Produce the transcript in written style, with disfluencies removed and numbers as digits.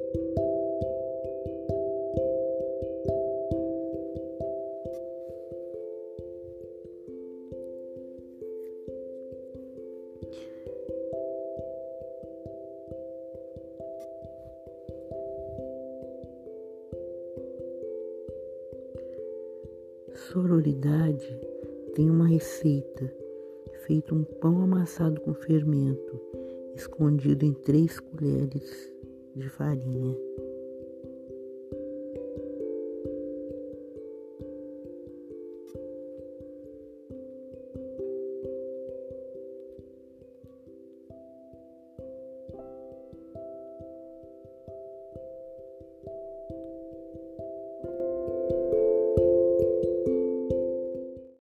Sororidade tem uma receita, feito um pão amassado com fermento, escondido em 3 colheres de farinha.